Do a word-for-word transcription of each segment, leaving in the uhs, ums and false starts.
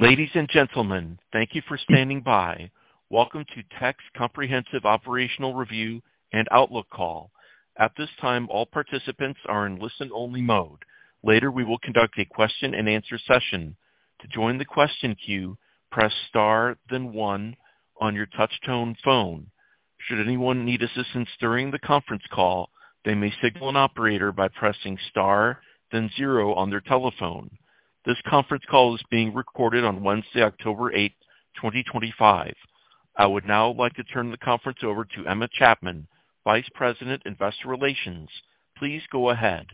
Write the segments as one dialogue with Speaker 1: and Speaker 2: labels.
Speaker 1: Ladies and gentlemen, thank you for standing by. Welcome to Teck's Comprehensive Operational Review and Outlook Call. At this time, all participants are in listen-only mode. Later, we will conduct a question-and-answer session. To join the question queue, press star, then one on your touch-tone phone. Should anyone need assistance during the conference call, they may signal an operator by pressing star, then zero on their telephone. This conference call is being recorded on Wednesday, October eighth, twenty twenty-five. I would now like to turn the conference over to Emma Chapman, Vice President, Investor Relations. Please go ahead.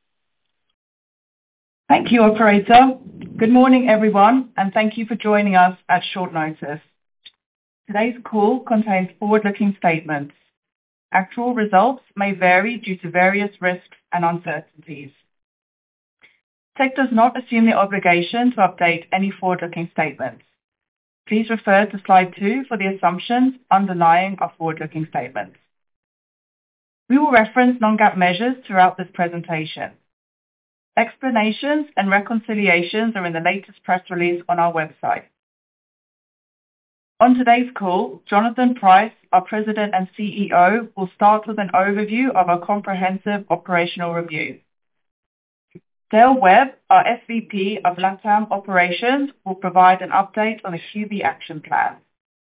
Speaker 2: Thank you, Operator. Good morning, everyone, and thank you for joining us at short notice. Today's call contains forward-looking statements. Actual results may vary due to various risks and uncertainties. Teck does not assume the obligation to update any forward-looking statements. Please refer to slide two for the assumptions underlying our forward-looking statements. We will reference non-GAAP measures throughout this presentation. Explanations and reconciliations are in the latest press release on our website. On today's call, Jonathan Price, our President and C E O, will start with an overview of our comprehensive operational review. Dale Webb, our S V P of LATAM Operations, will provide an update on the Q B Action Plan.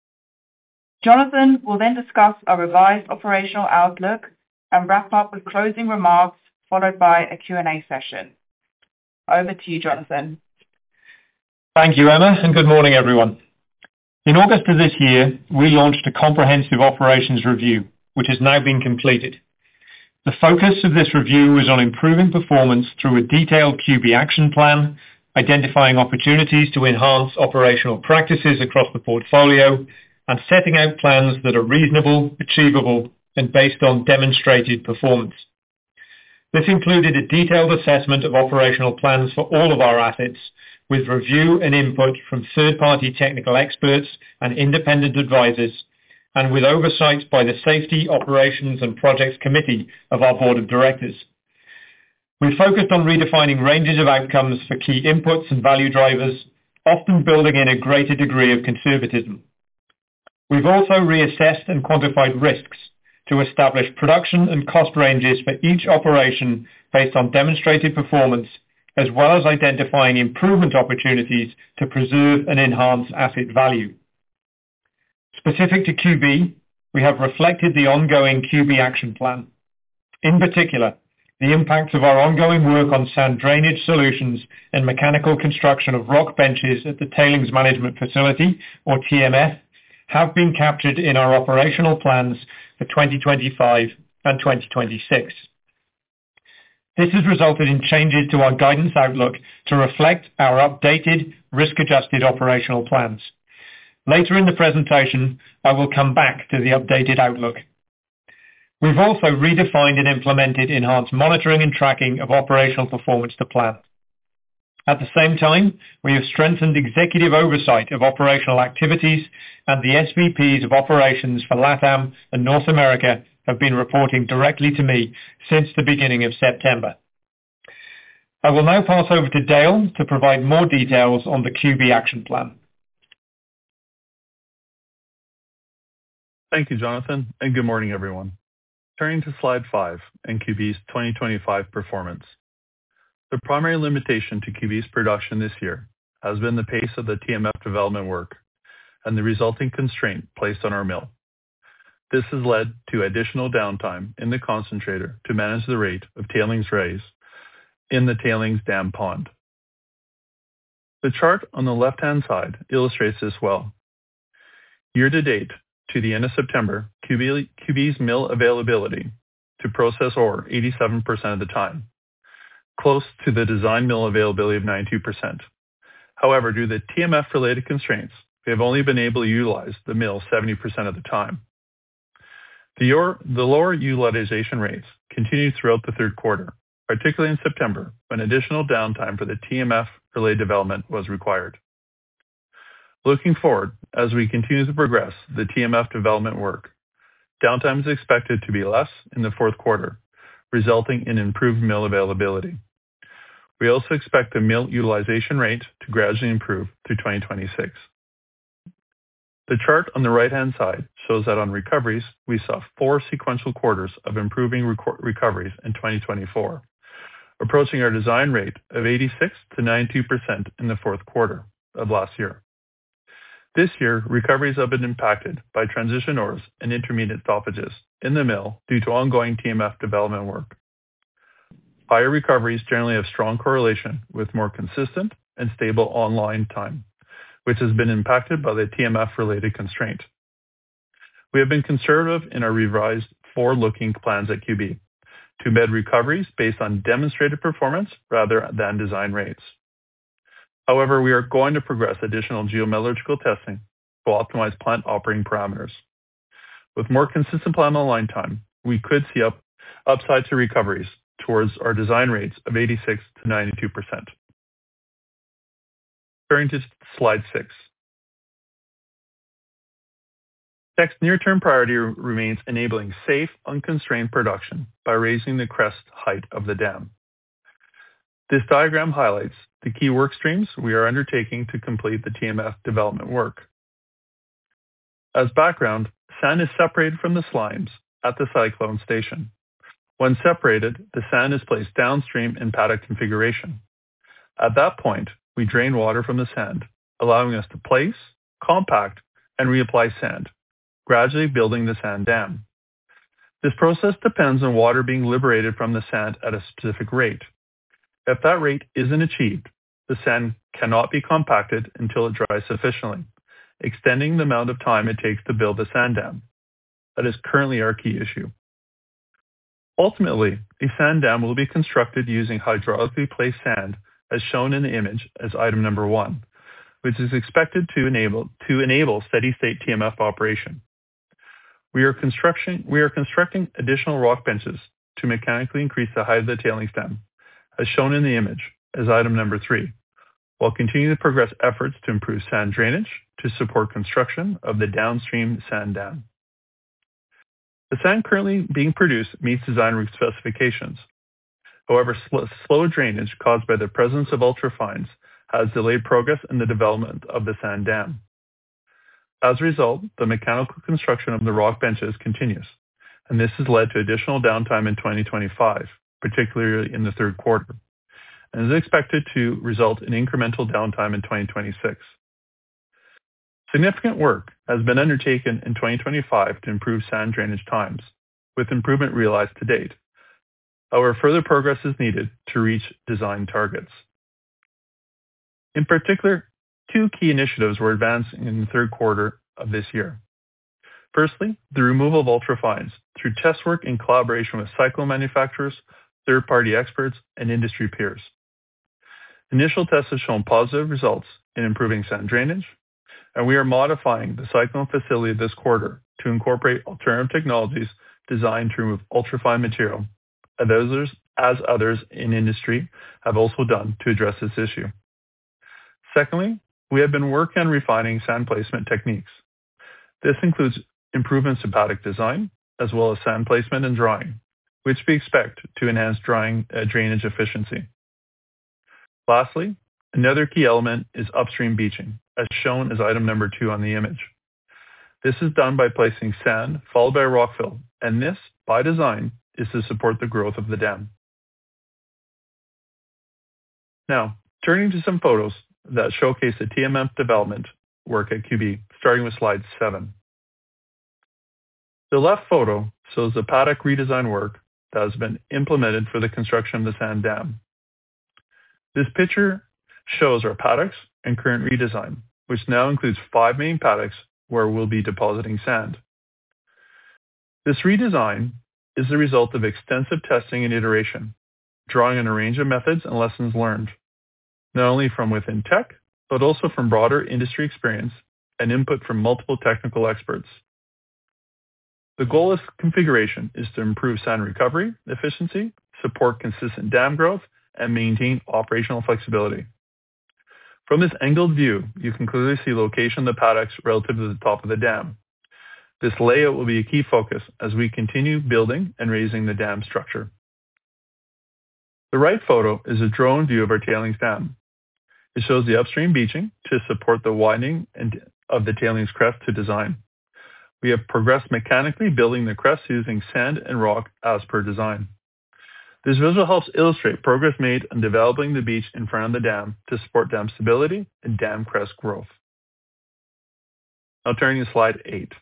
Speaker 2: Jonathan will then discuss our revised operational outlook and wrap up with closing remarks, followed by a Q and A session. Over to you, Jonathan.
Speaker 3: Thank you, Emma, and good morning, everyone. In August of this year, we launched a comprehensive operations review, which has now been completed. The focus of this review was on improving performance through a detailed Q B Action Plan, identifying opportunities to enhance operational practices across the portfolio, and setting out plans that are reasonable, achievable, and based on demonstrated performance. This included a detailed assessment of operational plans for all of our assets, with review and input from third-party technical experts and independent advisors, and with oversight by the Safety, Operations and Projects Committee of our Board of Directors. We focused on redefining ranges of outcomes for key inputs and value drivers, often building in a greater degree of conservatism. We've also reassessed and quantified risks to establish production and cost ranges for each operation based on demonstrated performance, as well as identifying improvement opportunities to preserve and enhance asset value. Specific to Q B, we have reflected the ongoing Q B Action Plan. In particular, the impacts of our ongoing work on sand drainage solutions and mechanical construction of rock benches at the Tailings Management Facility, or T M F, have been captured in our operational plans for twenty twenty-five and twenty twenty-six. This has resulted in changes to our guidance outlook to reflect our updated, risk-adjusted operational plans. Later in the presentation, I will come back to the updated outlook. We've also redefined and implemented enhanced monitoring and tracking of operational performance to plan. At the same time, we have strengthened executive oversight of operational activities, and the S V Ps of operations for LATAM and North America have been reporting directly to me since the beginning of September. I will now pass over to Dale to provide more details on the Q B Action Plan.
Speaker 4: Thank you, Jonathan, and good morning, everyone. Turning to slide five and Q B's twenty twenty-five performance. The primary limitation to Q B's production this year has been the pace of the T M F development work and the resulting constraint placed on our mill. This has led to additional downtime in the concentrator to manage the rate of tailings raise in the tailings dam pond. The chart on the left-hand side illustrates this well. Year to date, to the end of September, Q B, Q B's mill availability to process ore eighty-seven percent of the time, close to the design mill availability of ninety-two percent. However, due to the T M F-related constraints, we have only been able to utilize the mill seventy percent of the time. The, or, the lower utilization rates continued throughout the third quarter, particularly in September, when additional downtime for the T M F-related development was required. Looking forward, as we continue to progress the T M F development work, downtime is expected to be less in the fourth quarter, resulting in improved mill availability. We also expect the mill utilization rate to gradually improve through twenty twenty-six. The chart on the right-hand side shows that on recoveries, we saw four sequential quarters of improving rec- recoveries in twenty twenty-four, approaching our design rate of eighty-six to ninety-two percent in the fourth quarter of last year. This year, recoveries have been impacted by transition ores and intermediate stoppages in the mill due to ongoing T M F development work. Higher recoveries generally have strong correlation with more consistent and stable online time, which has been impacted by the T M F-related constraint. We have been conservative in our revised forward-looking plans at Q B to embed recoveries based on demonstrated performance rather than design rates. However, we are going to progress additional geometallurgical testing to optimize plant operating parameters. With more consistent plant online time, we could see up, upside to recoveries towards our design rates of eighty-six to ninety-two percent. Turning to slide six. Teck's near-term priority remains enabling safe, unconstrained production by raising the crest height of the dam. This diagram highlights the key work streams we are undertaking to complete the T M F development work. As background, sand is separated from the slimes at the cyclone station. When separated, the sand is placed downstream in paddock configuration. At that point, we drain water from the sand, allowing us to place, compact, and reapply sand, gradually building the sand dam. This process depends on water being liberated from the sand at a specific rate. If that rate isn't achieved, the sand cannot be compacted until it dries sufficiently, extending the amount of time it takes to build the sand dam. That is currently our key issue. Ultimately, a sand dam will be constructed using hydraulically placed sand as shown in the image as item number one, which is expected to enable, to enable steady-state T M F operation. We are, construction, we are constructing additional rock benches to mechanically increase the height of the tailings dam, as shown in the image as item number three, while continuing to progress efforts to improve sand drainage to support construction of the downstream sand dam. The sand currently being produced meets design specifications. However, sl- slow drainage caused by the presence of ultrafines has delayed progress in the development of the sand dam. As a result, the mechanical construction of the rock benches continues, and this has led to additional downtime in twenty twenty-five, particularly in the third quarter, and is expected to result in incremental downtime in twenty twenty-six. Significant work has been undertaken in twenty twenty-five to improve sand drainage times, with improvement realized to date. However, further progress is needed to reach design targets. In particular, two key initiatives were advancing in the third quarter of this year. Firstly, the removal of ultrafines through test work in collaboration with cyclone manufacturers, third-party experts, and industry peers. Initial tests have shown positive results in improving sand drainage, and we are modifying the cyclone facility this quarter to incorporate alternative technologies designed to remove ultrafine material, as others, as others in industry have also done to address this issue. Secondly, we have been working on refining sand placement techniques. This includes improvements to paddock design, as well as sand placement and drying, which we expect to enhance drying uh, drainage efficiency. Lastly, another key element is upstream beaching, as shown as item number two on the image. This is done by placing sand followed by rock fill, and this, by design, is to support the growth of the dam. Now, turning to some photos that showcase the T M F development work at Q B, starting with slide seven. The left photo shows the paddock redesign work that has been implemented for the construction of the sand dam. This picture shows our paddocks and current redesign, which now includes five main paddocks where we'll be depositing sand. This redesign is the result of extensive testing and iteration, drawing on a range of methods and lessons learned, not only from within Teck, but also from broader industry experience and input from multiple technical experts. The goal of this configuration is to improve sand recovery efficiency, support consistent dam growth, and maintain operational flexibility. From this angled view, you can clearly see the location of the paddocks relative to the top of the dam. This layout will be a key focus as we continue building and raising the dam structure. The right photo is a drone view of our tailings dam. It shows the upstream beaching to support the widening of the tailings crest to design. We have progressed mechanically building the crest using sand and rock as per design. This visual helps illustrate progress made on developing the beach in front of the dam to support dam stability and dam crest growth. Now turning to slide eight.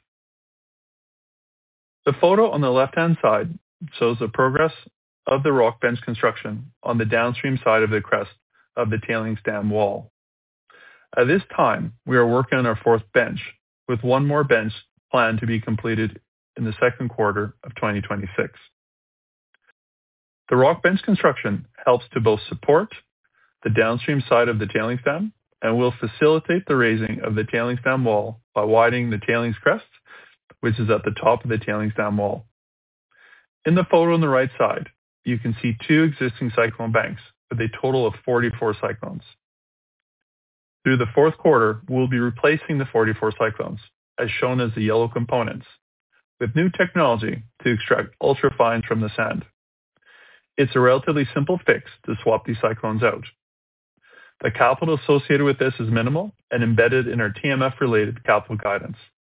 Speaker 4: The photo on the left-hand side shows the progress of the rock bench construction on the downstream side of the crest of the tailings dam wall. At this time, we are working on our fourth bench, with one more bench planned to be completed in the second quarter of twenty twenty-six. The rock bench construction helps to both support the downstream side of the tailings dam and will facilitate the raising of the tailings dam wall by widening the tailings crest, which is at the top of the tailings dam wall. In the photo on the right side, you can see two existing cyclone banks with a total of forty-four cyclones. Through the fourth quarter, we'll be replacing the forty-four cyclones, as shown as the yellow components, with new technology to extract ultrafines from the sand. It's a relatively simple fix to swap these cyclones out. The capital associated with this is minimal and embedded in our T M F-related capital guidance.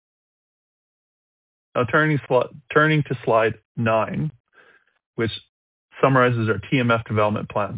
Speaker 4: Now turning, turning to slide nine, which summarizes our T M F development plans.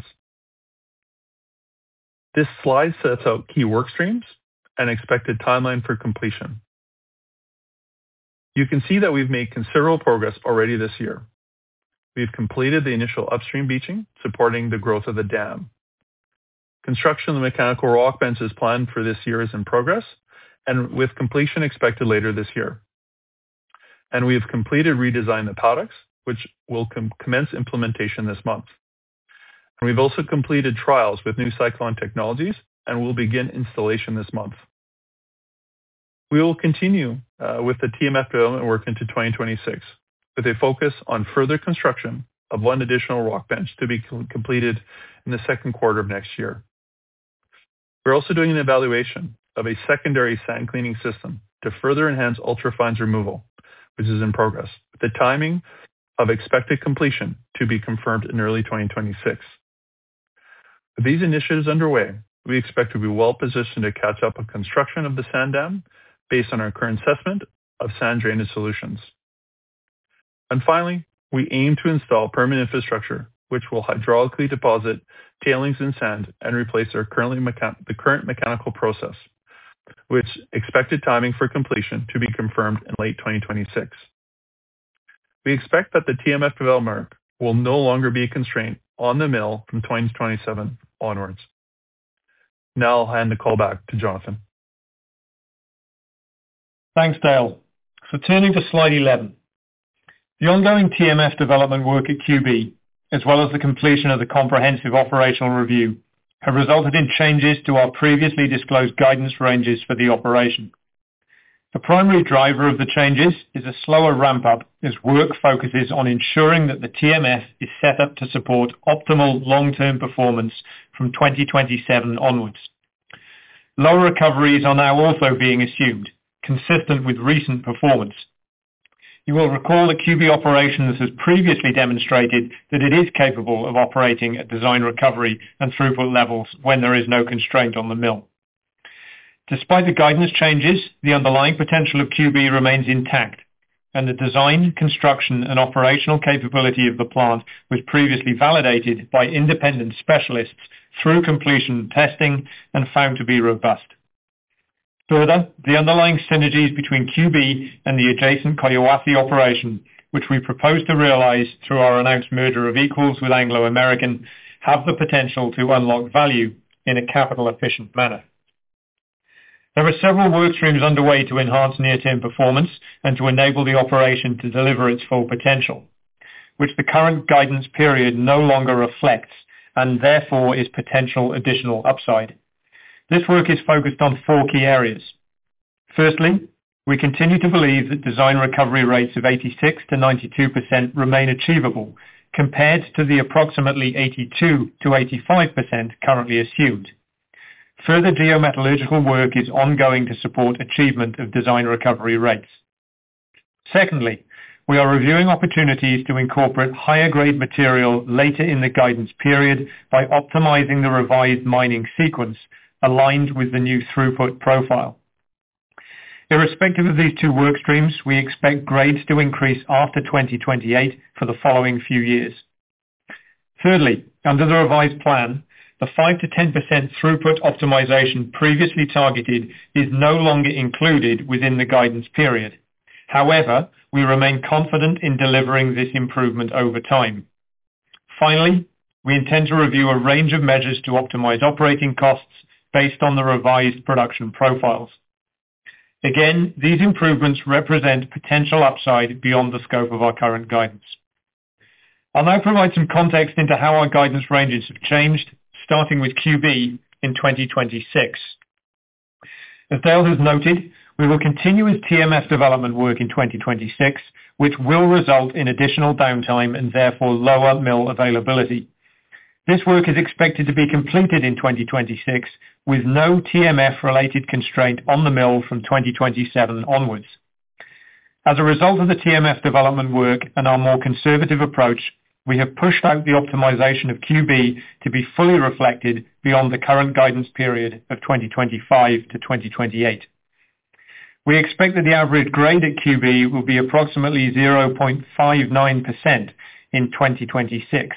Speaker 4: This slide sets out key work streams and expected timeline for completion. You can see that we've made considerable progress already this year. We've completed the initial upstream beaching, supporting the growth of the dam. Construction of the mechanical rock benches planned for this year is in progress, and with completion expected later this year. And we have completed redesign the paddocks, which will com- commence implementation this month. And we've also completed trials with new cyclone technologies and will begin installation this month. We will continue uh, with the T M F development work into twenty twenty-six, with a focus on further construction of one additional rock bench to be com- completed in the second quarter of next year. We're also doing an evaluation of a secondary sand cleaning system to further enhance ultrafines removal, which is in progress, with the timing of expected completion to be confirmed in early twenty twenty-six. With these initiatives underway, we expect to be well positioned to catch up on construction of the sand dam based on our current assessment of sand drainage solutions. And finally, we aim to install permanent infrastructure which will hydraulically deposit tailings and sand and replace our currently mechan- the current mechanical process, which expected timing for completion to be confirmed in late twenty twenty-six. We expect that the T M F development work will no longer be a constraint on the mill from twenty twenty-seven onwards. Now I'll hand the call back to Jonathan.
Speaker 3: Thanks, Dale. So turning to slide eleven. The ongoing T M F development work at Q B, as well as the completion of the comprehensive operational review, have resulted in changes to our previously disclosed guidance ranges for the operation. The primary driver of the changes is a slower ramp-up as work focuses on ensuring that the T M F is set up to support optimal long-term performance from twenty twenty-seven onwards. Lower recoveries are now also being assumed, consistent with recent performance. You will recall that Q B Operations has previously demonstrated that it is capable of operating at design recovery and throughput levels when there is no constraint on the mill. Despite the guidance changes, the underlying potential of Q B remains intact, and the design, construction, and operational capability of the plant was previously validated by independent specialists through completion testing and found to be robust. Further, the underlying synergies between Q B and the adjacent Collahuasi operation, which we propose to realize through our announced merger of equals with Anglo American, have the potential to unlock value in a capital-efficient manner. There are several work streams underway to enhance near-term performance and to enable the operation to deliver its full potential, which the current guidance period no longer reflects and therefore is potential additional upside. This work is focused on four key areas. Firstly, we continue to believe that design recovery rates of eighty-six to ninety-two percent remain achievable compared to the approximately eighty-two to eighty-five percent currently assumed. Further geometallurgical work is ongoing to support achievement of design recovery rates. Secondly, we are reviewing opportunities to incorporate higher grade material later in the guidance period by optimizing the revised mining sequence aligned with the new throughput profile. Irrespective of these two work streams, we expect grades to increase after twenty twenty-eight for the following few years. Thirdly, under the revised plan, the five to ten percent throughput optimization previously targeted is no longer included within the guidance period. However, we remain confident in delivering this improvement over time. Finally, we intend to review a range of measures to optimize operating costs based on the revised production profiles. Again, these improvements represent potential upside beyond the scope of our current guidance. I'll now provide some context into how our guidance ranges have changed, starting with Q B in twenty twenty-six. As Dale has noted, we will continue with T M F development work in twenty twenty-six, which will result in additional downtime and therefore lower mill availability. This work is expected to be completed in twenty twenty-six with no T M F-related constraint on the mill from twenty twenty-seven onwards. As a result of the T M F development work and our more conservative approach, we have pushed out the optimization of Q B to be fully reflected beyond the current guidance period of twenty twenty-five to twenty twenty-eight. We expect that the average grade at Q B will be approximately zero point five nine percent in twenty twenty-six.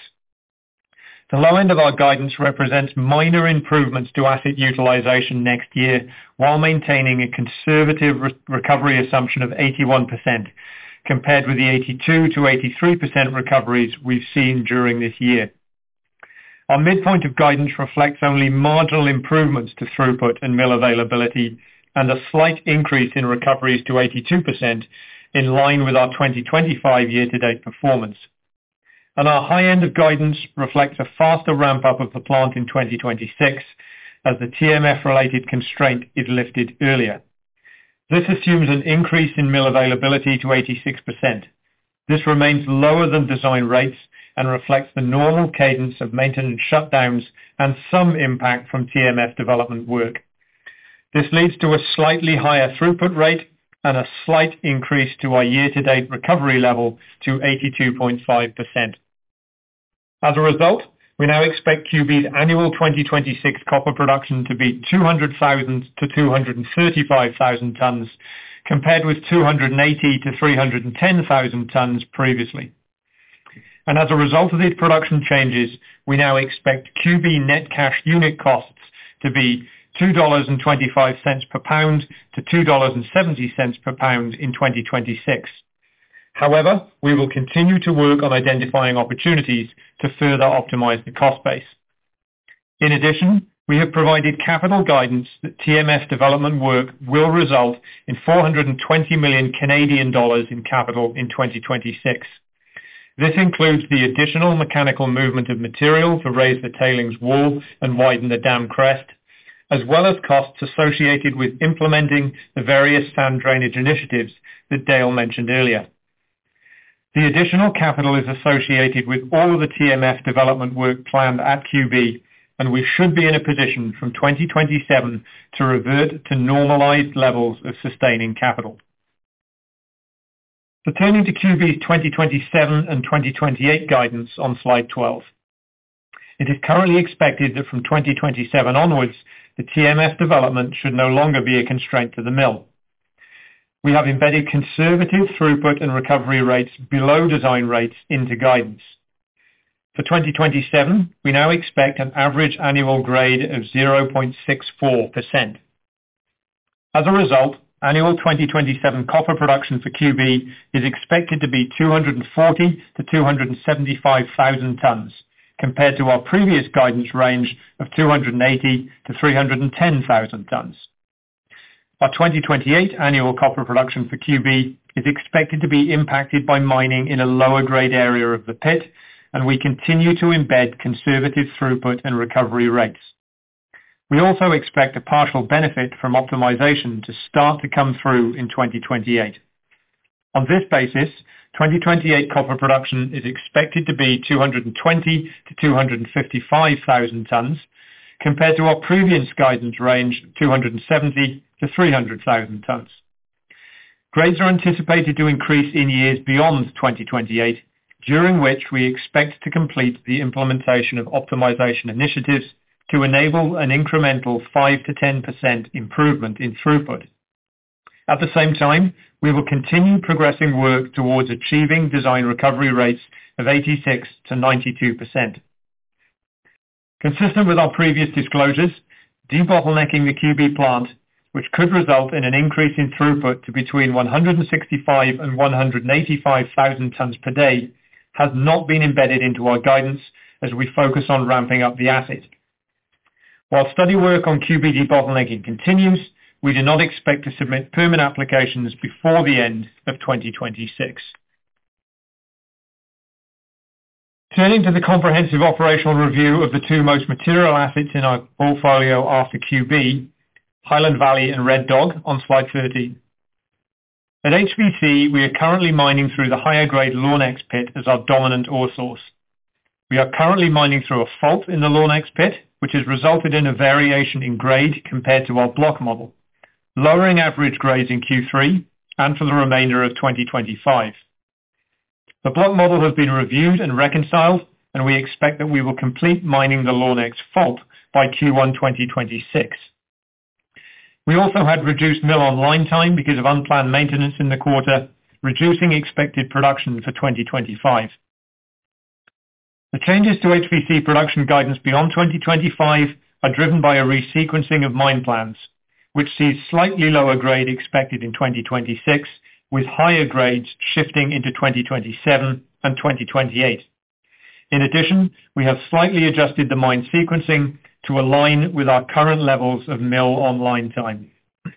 Speaker 3: The low end of our guidance represents minor improvements to asset utilization next year while maintaining a conservative re- recovery assumption of eighty-one percent, compared with the eighty-two to eighty-three percent recoveries we've seen during this year. Our midpoint of guidance reflects only marginal improvements to throughput and mill availability and a slight increase in recoveries to eighty-two percent in line with our twenty twenty-five year-to-date performance. And our high end of guidance reflects a faster ramp-up of the plant in twenty twenty-six as the T M F-related constraint is lifted earlier. This assumes an increase in mill availability to eighty-six percent. This remains lower than design rates and reflects the normal cadence of maintenance shutdowns and some impact from T M F development work. This leads to a slightly higher throughput rate and a slight increase to our year-to-date recovery level to eighty-two point five percent. As a result, we now expect Q B's annual twenty twenty-six copper production to be two hundred thousand to two hundred thirty-five thousand tons, compared with two hundred eighty to three hundred ten thousand tons previously. And as a result of these production changes, we now expect Q B net cash unit costs to be two dollars and twenty-five cents per pound to two dollars and seventy cents per pound in twenty twenty-six. However, we will continue to work on identifying opportunities to further optimize the cost base. In addition, we have provided capital guidance that T M F development work will result in four hundred twenty million Canadian dollars in capital in twenty twenty-six. This includes the additional mechanical movement of material to raise the tailings wall and widen the dam crest, as well as costs associated with implementing the various sand drainage initiatives that Dale mentioned earlier. The additional capital is associated with all of the T M F development work planned at Q B, and we should be in a position from twenty twenty-seven to revert to normalized levels of sustaining capital. So turning to Q B's twenty twenty-seven and twenty twenty-eight guidance on slide twelve. It is currently expected that from twenty twenty-seven onwards, the T M F development should no longer be a constraint to the mill. We have embedded conservative throughput and recovery rates below design rates into guidance. For twenty twenty-seven, we now expect an average annual grade of zero point six four percent. As a result, annual twenty twenty-seven copper production for Q B is expected to be two hundred forty to two hundred seventy-five thousand tons, compared to our previous guidance range of two hundred eighty to three hundred ten thousand tons. Our twenty twenty-eight annual copper production for Q B is expected to be impacted by mining in a lower grade area of the pit, and we continue to embed conservative throughput and recovery rates. We also expect a partial benefit from optimization to start to come through in twenty twenty-eight. On this basis, twenty twenty-eight copper production is expected to be two hundred twenty to two hundred fifty-five thousand tons, compared to our previous guidance range of two hundred seventy to three hundred thousand tons. Grades are anticipated to increase in years beyond twenty twenty-eight, during which we expect to complete the implementation of optimization initiatives to enable an incremental five to ten percent improvement in throughput. At the same time, we will continue progressing work towards achieving design recovery rates of eighty-six to ninety-two percent. Consistent with our previous disclosures, debottlenecking the Q B plant, which could result in an increase in throughput to between one hundred sixty-five and one hundred eighty-five thousand tons per day, has not been embedded into our guidance as we focus on ramping up the asset. While study work on Q B debottlenecking continues, we do not expect to submit permit applications before the end of twenty twenty-six. Turning to the comprehensive operational review of the two most material assets in our portfolio after Q B, Highland Valley and Red Dog on slide thirteen. At H V C, we are currently mining through the higher grade Lornex pit as our dominant ore source. We are currently mining through a fault in the Lornex pit, which has resulted in a variation in grade compared to our block model, lowering average grades in Q three and for the remainder of twenty twenty-five. The block model has been reviewed and reconciled, and we expect that we will complete mining the Lornex fault by Q one twenty twenty-six. We also had reduced mill online time because of unplanned maintenance in the quarter, reducing expected production for twenty twenty-five. The changes to H V C production guidance beyond twenty twenty-five are driven by a resequencing of mine plans, which sees slightly lower grade expected in twenty twenty-six, with higher grades shifting into twenty twenty-seven and twenty twenty-eight. In addition, we have slightly adjusted the mine sequencing to align with our current levels of mill online time.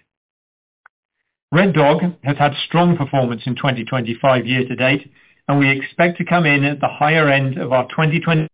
Speaker 3: Red Dog has had strong performance in twenty twenty-five year to date, and we expect to come in at the higher end of our twenty twenty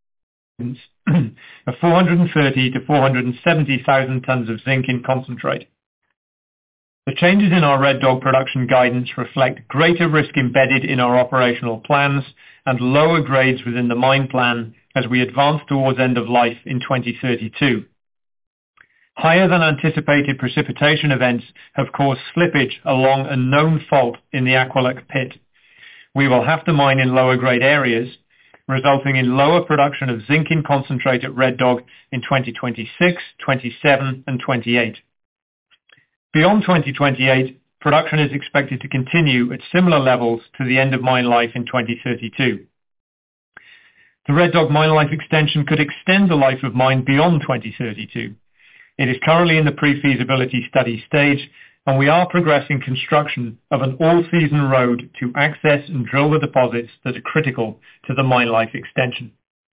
Speaker 3: of four hundred thirty to four hundred seventy thousand tons of zinc in concentrate. The changes in our Red Dog production guidance reflect greater risk embedded in our operational plans and lower grades within the mine plan as we advance towards end of life in twenty thirty-two. Higher than anticipated precipitation events have caused slippage along a known fault in the Aqualuk pit. We will have to mine in lower grade areas, resulting in lower production of zinc in concentrate at Red Dog in twenty twenty-six, twenty-seven and twenty-eight. Beyond twenty twenty-eight, production is expected to continue at similar levels to the end of mine life in twenty thirty-two. The Red Dog mine life extension could extend the life of mine beyond twenty thirty-two. It is currently in the pre-feasibility study stage, and we are progressing construction of an all-season road to access and drill the deposits that are critical to the mine life extension.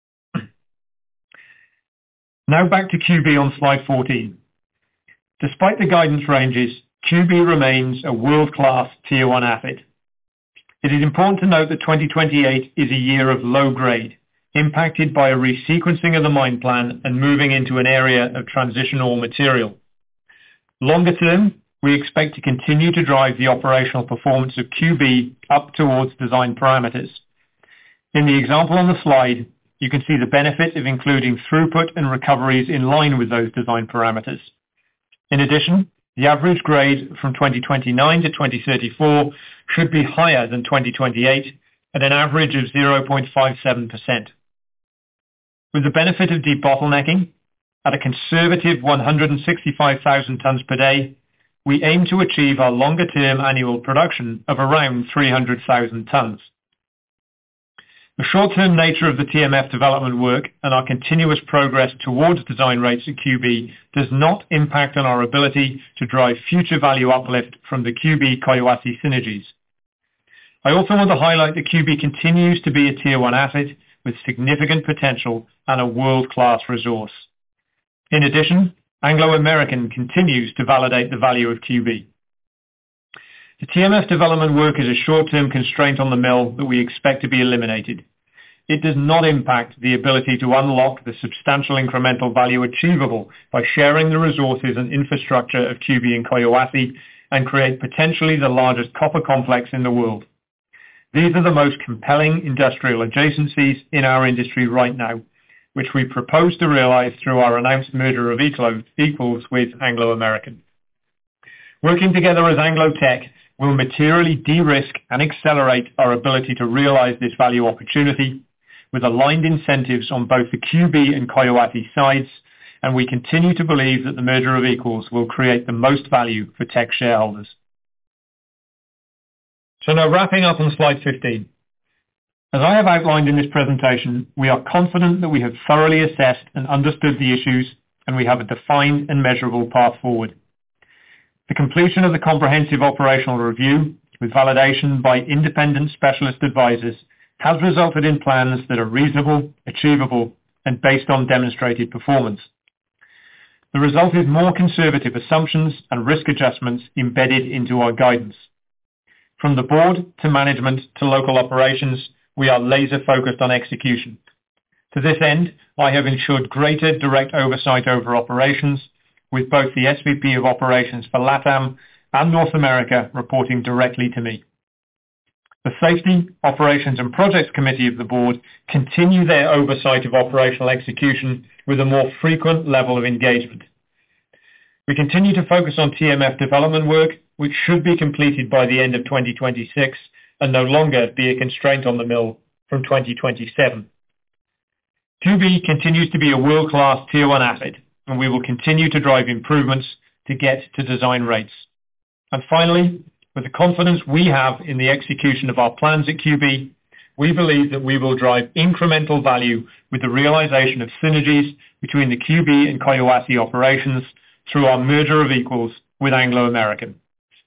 Speaker 3: Now back to Q B on slide fourteen. Despite the guidance ranges, Q B remains a world-class Tier one asset. It is important to note that twenty twenty-eight is a year of low grade, impacted by a resequencing of the mine plan and moving into an area of transitional material. Longer term, we expect to continue to drive the operational performance of Q B up towards design parameters. In the example on the slide, you can see the benefit of including throughput and recoveries in line with those design parameters. In addition, the average grade from twenty twenty-nine to twenty thirty-four should be higher than twenty twenty-eight at an average of zero point five seven percent. With the benefit of debottlenecking, at a conservative one hundred sixty-five thousand tons per day, we aim to achieve our longer-term annual production of around three hundred thousand tons. The short-term nature of the T M F development work and our continuous progress towards design rates at Q B does not impact on our ability to drive future value uplift from the Q B Collahuasi synergies. I also want to highlight that Q B continues to be a Tier one asset with significant potential and a world-class resource. In addition, Anglo American continues to validate the value of Q B. The T M F development work is a short-term constraint on the mill that we expect to be eliminated. It does not impact the ability to unlock the substantial incremental value achievable by sharing the resources and infrastructure of Q B and Collahuasi and create potentially the largest copper complex in the world. These are the most compelling industrial adjacencies in our industry right now, which we propose to realize through our announced merger of equals with Anglo American. Working together as Anglo Teck, will materially de-risk and accelerate our ability to realize this value opportunity with aligned incentives on both the Q B and Collahuasi sides, and we continue to believe that the merger of equals will create the most value for Teck shareholders. So now wrapping up on slide fifteen. As I have outlined in this presentation, we are confident that we have thoroughly assessed and understood the issues, and we have a defined and measurable path forward. The completion of the comprehensive operational review, with validation by independent specialist advisors, has resulted in plans that are reasonable, achievable, and based on demonstrated performance. The result is more conservative assumptions and risk adjustments embedded into our guidance. From the board to management to local operations, we are laser focused on execution. To this end, I have ensured greater direct oversight over operations, with both the S V P of Operations for LATAM and North America reporting directly to me. The Safety, Operations and Projects Committee of the board continue their oversight of operational execution with a more frequent level of engagement. We continue to focus on T M F development work, which should be completed by the end of twenty twenty-six and no longer be a constraint on the mill from twenty twenty-seven. Q B continues to be a world-class Tier one asset, and we will continue to drive improvements to get to design rates. And finally, with the confidence we have in the execution of our plans at Q B, we believe that we will drive incremental value with the realization of synergies between the Q B and Collahuasi operations through our merger of equals with Anglo American.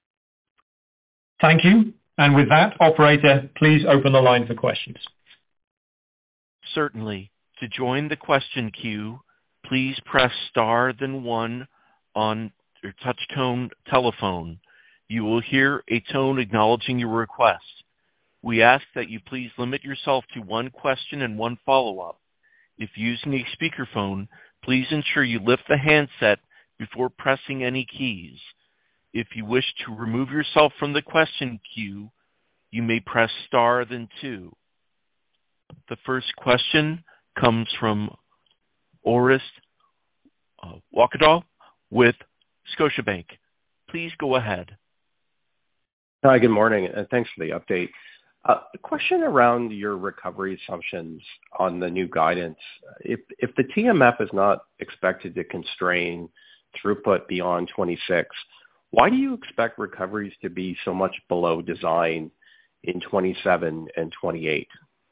Speaker 3: Thank you. And with that, operator, please open the line for questions.
Speaker 1: Certainly. To join the question queue, please press star then one on your touch-tone telephone. You will hear a tone acknowledging your request. We ask that you please limit yourself to one question and one follow-up. If using a speakerphone, please ensure you lift the handset before pressing any keys. If you wish to remove yourself from the question queue, you may press star then two. The first question comes from Orest uh, Wowkodaw with Scotiabank. Please go ahead.
Speaker 5: Hi, good morning, and thanks for the update. Uh, a question around your recovery assumptions on the new guidance. If if the T M F is not expected to constrain throughput beyond twenty-six, why do you expect recoveries to be so much below design in twenty-seven and twenty-eight?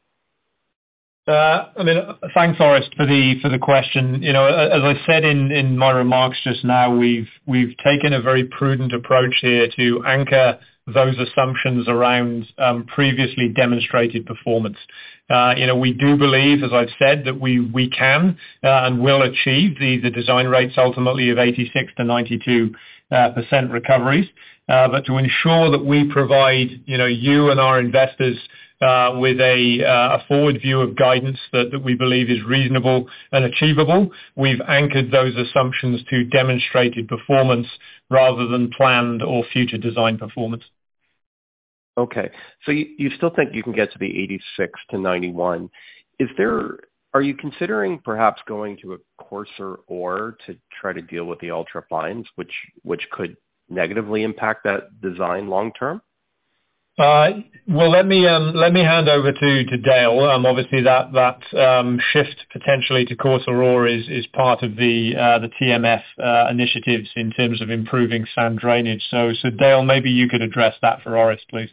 Speaker 3: Uh, I mean, thanks, Orest, for the for the question. You know, as I said in, in my remarks just now, we've we've taken a very prudent approach here to anchor those assumptions around um, previously demonstrated performance. Uh, you know, we do believe, as I've said, that we we can uh, and will achieve the the design rates ultimately of eighty-six to ninety-two uh, percent recoveries. Uh, but to ensure that we provide, you know, you and our investors Uh, with a, uh, a forward view of guidance that, that we believe is reasonable and achievable, we've anchored those assumptions to demonstrated performance rather than planned or future design performance.
Speaker 5: Okay, so you, you still think you can get to the eighty-six to ninety-one. Is there, are you considering perhaps going to a coarser ore to try to deal with the ultra fines, which which could negatively impact that design long term?
Speaker 3: Uh, well, let me um, let me hand over to, to Dale. Um, obviously, that that um, shift potentially to coarser ore is is part of the uh, the T M F uh, initiatives in terms of improving sand drainage. So, so Dale, maybe you could address that for Orest, please.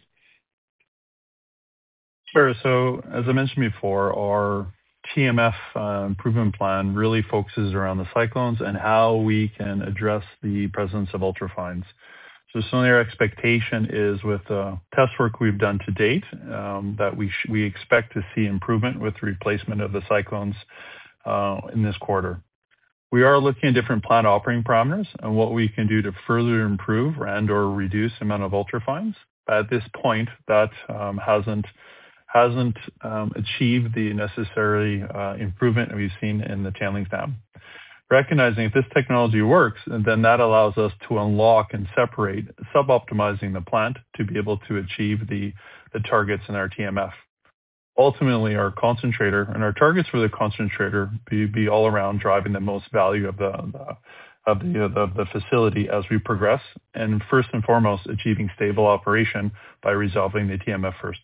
Speaker 4: Sure. So, as I mentioned before, our T M F uh, improvement plan really focuses around the cyclones and how we can address the presence of ultrafines. So certainly our expectation is with the test work we've done to date um, that we sh- we expect to see improvement with the replacement of the cyclones uh, in this quarter. We are looking at different plant operating parameters and what we can do to further improve and or reduce the amount of ultrafines. At this point, that um, hasn't hasn't um, achieved the necessary uh, improvement that we've seen in the tailings dam. Recognizing if this technology works, then that allows us to unlock and separate, sub-optimizing the plant to be able to achieve the, the targets in our T M F. Ultimately, our concentrator and our targets for the concentrator be, be all around driving the most value of the, the of the, of the facility as we progress, and first and foremost, achieving stable operation by resolving the T M F first.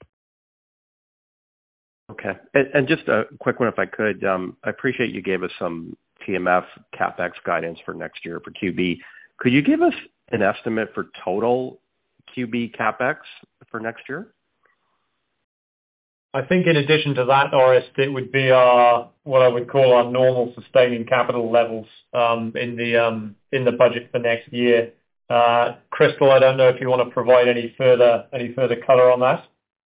Speaker 5: Okay. And, and just a quick one, if I could. Um, I appreciate you gave us some T M F CapEx guidance for next year for Q B. Could you give us an estimate for total Q B CapEx for next year?
Speaker 3: I think in addition to that, Orest, it would be our, what I would call our normal sustaining capital levels um, in the um, in the budget for next year. Uh, Crystal, I don't know if you want to provide any further any further color on that.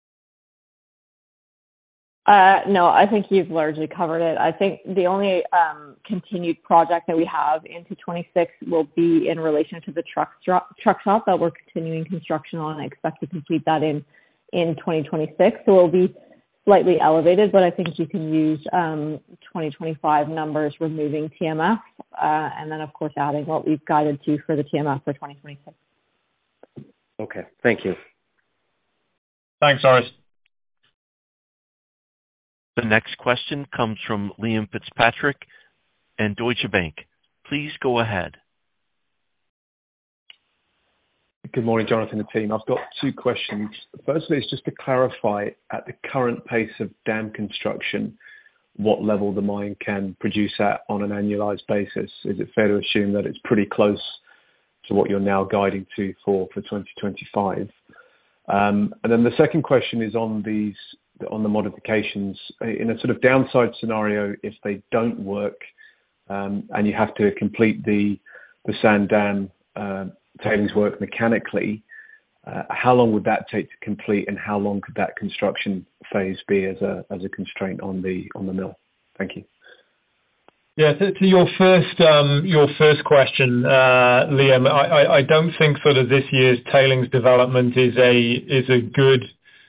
Speaker 6: Uh, no, I think you've largely covered it. I think the only um, continued project that we have into twenty-six will be in relation to the truck truck shop that we're continuing construction on. I expect to complete that in in twenty twenty-six. So it'll be slightly elevated, but I think you can use um, twenty twenty-five numbers removing T M F, uh, and then of course adding what we've guided to for the T M F for twenty twenty-six.
Speaker 5: Okay, thank you.
Speaker 3: Thanks, Orest.
Speaker 1: The next question comes from Liam Fitzpatrick and Deutsche Bank. Please go ahead.
Speaker 7: Good morning, Jonathan and team. I've got two questions. Firstly, it's just to clarify, at the current pace of dam construction, what level the mine can produce at on an annualized basis. Is it fair to assume that it's pretty close to what you're now guiding to for, for twenty twenty-five? Um, and then the second question is on these on the modifications. In a sort of downside scenario, if they don't work um, and you have to complete the the sand dam uh, tailings work mechanically, uh, how long would that take to complete, and how long could that construction phase be as a as a constraint on the on the mill? Thank you.
Speaker 3: Yeah, to, to your first um, your first question, uh, Liam, I, I, I don't think sort of this year's tailings development is a is a good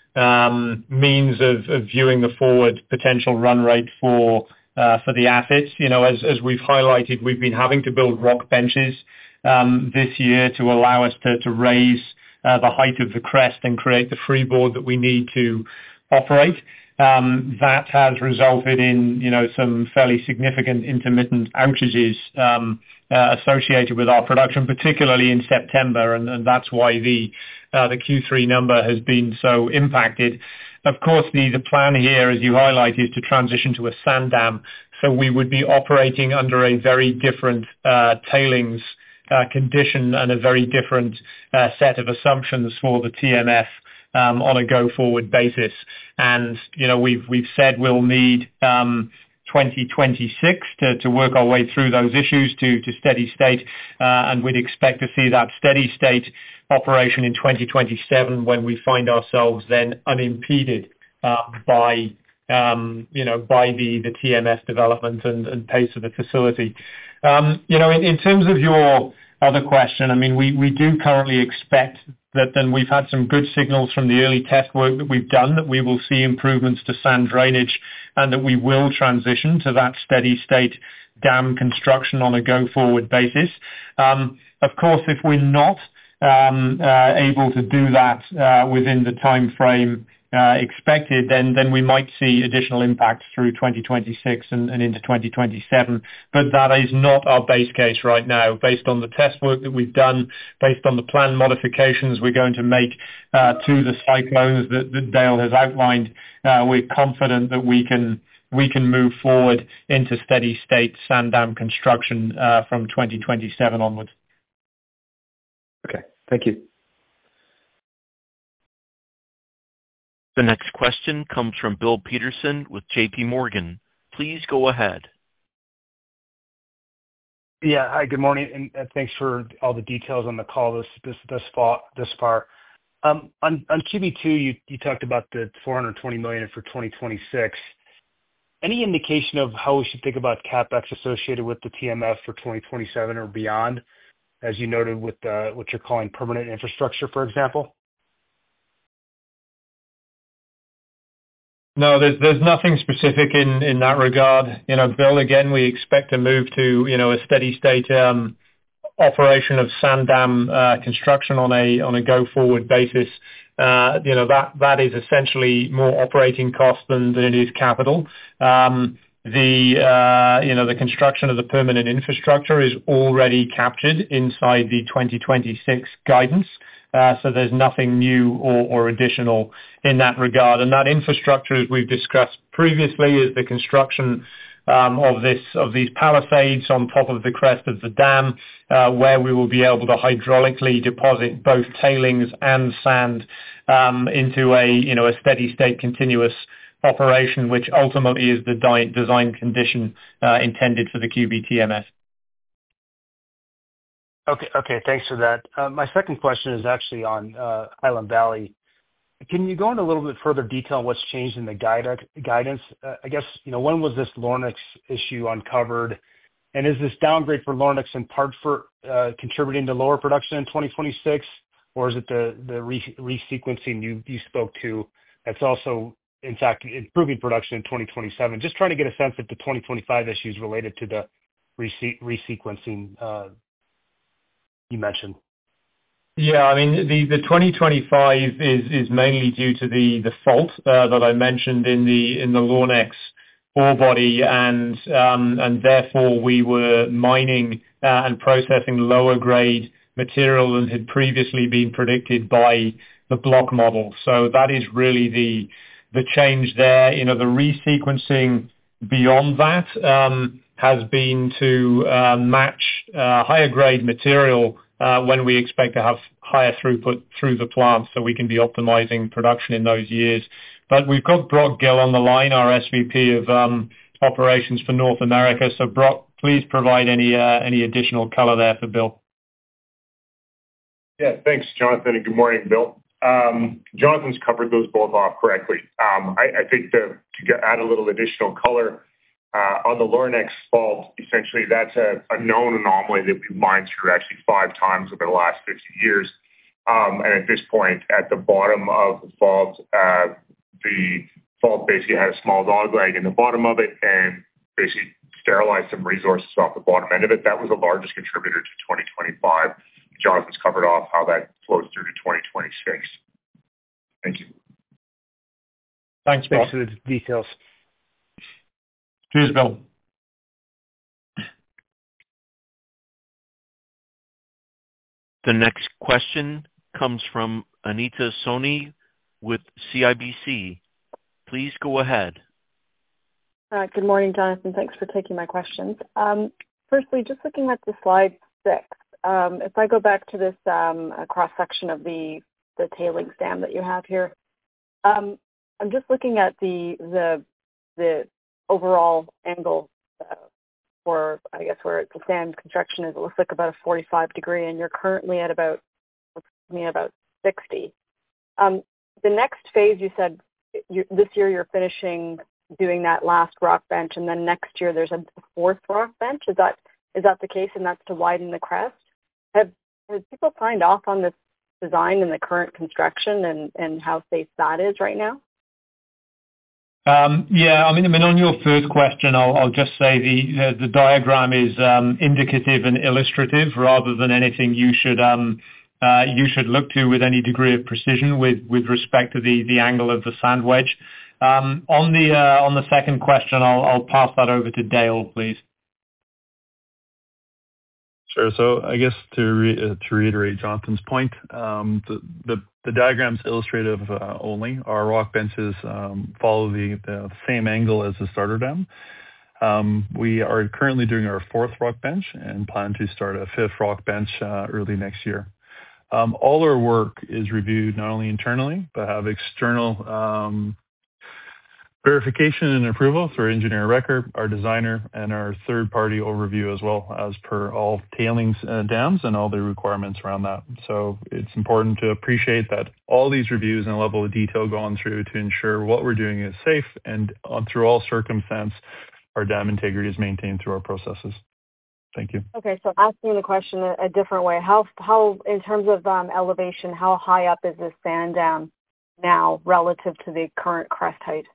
Speaker 3: um, means of, of viewing the forward potential run rate for uh, for the assets. You know, as as we've highlighted, we've been having to build rock benches um, this year to allow us to to raise uh, the height of the crest and create the freeboard that we need to operate. Um, that has resulted in, you know, some fairly significant intermittent outages um, uh, associated with our production, particularly in September, and, and that's why the uh, the Q three number has been so impacted. Of course, the, the plan here, as you highlight, is to transition to a sand dam, so we would be operating under a very different uh, tailings uh, condition and a very different uh, set of assumptions for the T M F. Um, on a go-forward basis. And, you know, we've we've said we'll need um, twenty twenty-six to, to work our way through those issues to, to steady state, uh, and we'd expect to see that steady state operation in twenty twenty-seven when we find ourselves then unimpeded uh, by, um, you know, by the, the T M F development and, and pace of the facility. Um, you know, in, in terms of your other question, I mean, we, we do currently expect that then we've had some good signals from the early test work that we've done that we will see improvements to sand drainage and that we will transition to that steady state dam construction on a go-forward basis. Um, of course, if we're not um, uh, able to do that uh, within the time frame uh, expected, then then we might see additional impacts through twenty twenty-six and, and into twenty twenty-seven. But that is not our base case right now. Based on the test work that we've done, based on the plan modifications we're going to make uh, to the cyclones that, that Dale has outlined, uh, we're confident that we can we can move forward into steady state sand dam construction uh, from twenty twenty-seven onwards.
Speaker 7: Okay, thank you.
Speaker 1: The next question comes from Bill Peterson with J P Morgan. Please go ahead.
Speaker 8: Yeah. Hi, good morning, and thanks for all the details on the call this this this far. This far. Um, on on Q B two, you you talked about the four hundred twenty million dollars for twenty twenty-six. Any indication of how we should think about CapEx associated with the T M F for twenty twenty-seven or beyond, as you noted with uh, what you're calling permanent infrastructure, for example?
Speaker 3: No, there's there's nothing specific in, in that regard. You know, Bill, again, we expect to move to, you know, a steady state um, operation of sand dam uh, construction on a on a go forward basis. Uh, you know, that that is essentially more operating cost than, than it is capital. Um, the uh, you know the construction of the permanent infrastructure is already captured inside the twenty twenty-six guidance. Uh, so there's nothing new or, or additional in that regard. And that infrastructure, as we've discussed previously, is the construction um, of this of these palisades on top of the crest of the dam, uh, where we will be able to hydraulically deposit both tailings and sand um, into a you know a steady state continuous operation, which ultimately is the di- design condition uh, intended for the Q B T M S.
Speaker 8: Okay, okay, thanks for that. Uh, my second question is actually on uh, Highland Valley. Can you go into a little bit further detail on what's changed in the guide, guidance? Uh, I guess, you know, when was this Lornex issue uncovered? And is this downgrade for Lornex in part for uh, contributing to lower production in twenty twenty-six? Or is it the, the re- resequencing you, you spoke to that's also, in fact, improving production in twenty twenty-seven? Just trying to get a sense if the twenty twenty-five issues related to the rese- resequencing uh, you mentioned.
Speaker 3: Yeah, I mean, the the twenty twenty-five is is mainly due to the the fault uh, that I mentioned in the in the Lornex ore body, and um, and therefore we were mining uh, and processing lower grade material than had previously been predicted by the block model. So that is really the the change there. You know, the resequencing beyond that um, has been to uh, match uh, higher grade material Uh, when we expect to have higher throughput through the plant, so we can be optimizing production in those years. But we've got Brock Gill on the line, our S V P of um, operations for North America. So Brock, please provide any uh, any additional color there for Bill.
Speaker 9: Yeah, thanks, Jonathan, and good morning, Bill. Um, Jonathan's covered those both off correctly. Um, I, I think to, to get, add a little additional color, Uh, on the Lornex fault, essentially that's a, a known anomaly that we've mined through actually five times over the last fifty years. Um, and at this point, at the bottom of the fault, uh, the fault basically had a small dog leg in the bottom of it and basically sterilized some resources off the bottom end of it. That was the largest contributor to twenty twenty-five. Jonathan's covered off how that flows through to twenty twenty-six. Thank you.
Speaker 3: Thanks, Bill.
Speaker 8: Thanks for the details.
Speaker 3: Cheers, Bill.
Speaker 1: The next question comes from Anita Soni with C I B C. Please go ahead.
Speaker 6: Uh, good morning, Jonathan. Thanks for taking my questions. Um, firstly, just looking at the slide six, um, if I go back to this um, cross-section of the, the tailings dam that you have here, um, I'm just looking at the the the overall angle uh, for, I guess, where the sand construction is. It looks like about a forty-five degree, and you're currently at about, I mean, about sixty. Um, the next phase, you said you, this year you're finishing doing that last rock bench, and then next year there's a fourth rock bench. Is that is that the case, and that's to widen the crest? Have, have people signed off on this design and the current construction and, and how safe that is right now?
Speaker 3: Um, yeah, I mean, I mean, on your first question, I'll, I'll just say the, the the diagram is um, indicative and illustrative rather than anything you should um, uh, you should look to with any degree of precision with, with respect to the, the angle of the sand wedge. Um, on the uh, on the second question, I'll I'll pass that over to Dale, please.
Speaker 4: Sure. So I guess to re- uh, to reiterate Jonathan's point, um, the, the the diagram's illustrative uh, only. Our rock benches um, follow the, the same angle as the starter dam. Um, we are currently doing our fourth rock bench and plan to start a fifth rock bench uh, early next year. Um, all our work is reviewed not only internally, but have external um, verification and approval through our engineer record, our designer, and our third-party overview as well, as per all tailings uh, dams and all the requirements around that. So it's important to appreciate that all these reviews and level of detail gone through to ensure what we're doing is safe, and on, through all circumstances, our dam integrity is maintained through our processes. Thank you.
Speaker 6: Okay, so asking the question a, a different way, how, how in terms of um, elevation, how high up is this sand dam now relative to the current crest height?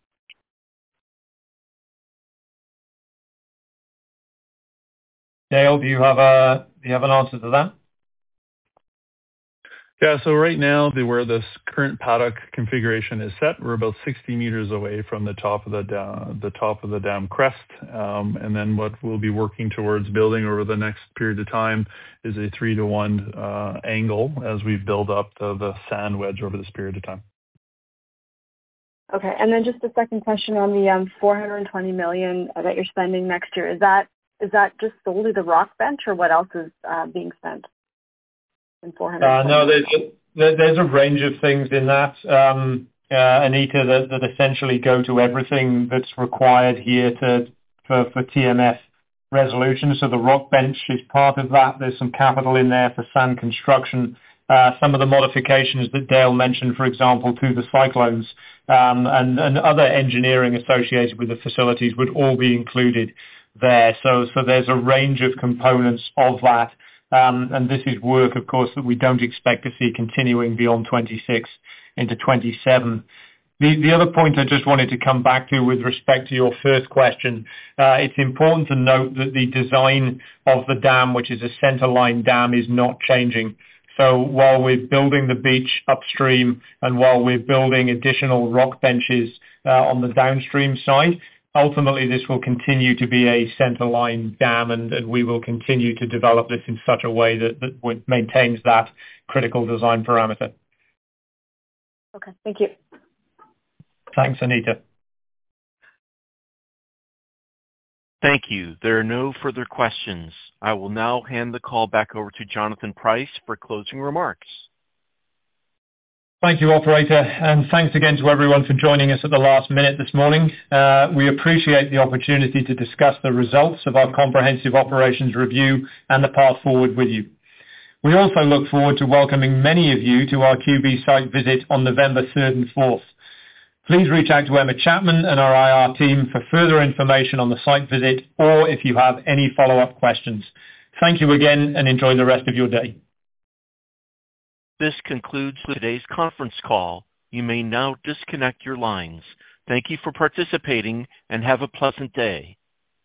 Speaker 3: Dale, do you have a do you have an answer to that?
Speaker 4: Yeah, so right now, the, where this current paddock configuration is set, we're about sixty meters away from the top of the dam, the top of the dam crest. Um, and then what we'll be working towards building over the next period of time is a three to one uh, angle as we build up the, the sand wedge over this period of time.
Speaker 10: Okay, and then just a second question on the um, four hundred twenty million dollars that you're spending next year. Is that is that just solely the rock bench, or what else is uh, being spent?
Speaker 3: Uh, no, there's a, there's a range of things in that, um, uh, Anita, that, that essentially go to everything that's required here to for, for T M F resolution. So the rock bench is part of that. There's some capital in there for sand construction. Uh, some of the modifications that Dale mentioned, for example, to the cyclones um, and, and other engineering associated with the facilities would all be included there. So, so there's a range of components of that. Um, and this is work, of course, that we don't expect to see continuing beyond twenty-six into twenty-seven. The, the other point I just wanted to come back to with respect to your first question, uh, it's important to note that the design of the dam, which is a centerline dam, is not changing. So while we're building the beach upstream and while we're building additional rock benches uh, on the downstream side, ultimately, this will continue to be a centerline dam, and, and we will continue to develop this in such a way that, that maintains that critical design parameter.
Speaker 10: Okay, thank you.
Speaker 3: Thanks, Anita.
Speaker 1: Thank you. There are no further questions. I will now hand the call back over to Jonathan Price for closing remarks.
Speaker 3: Thank you, operator, and thanks again to everyone for joining us at the last minute this morning. Uh, we appreciate the opportunity to discuss the results of our comprehensive operations review and the path forward with you. We also look forward to welcoming many of you to our Q B site visit on November third and fourth. Please reach out to Emma Chapman and our I R team for further information on the site visit or if you have any follow-up questions. Thank you again and enjoy the rest of your day.
Speaker 1: This concludes today's conference call. You may now disconnect your lines. Thank you for participating and have a pleasant day.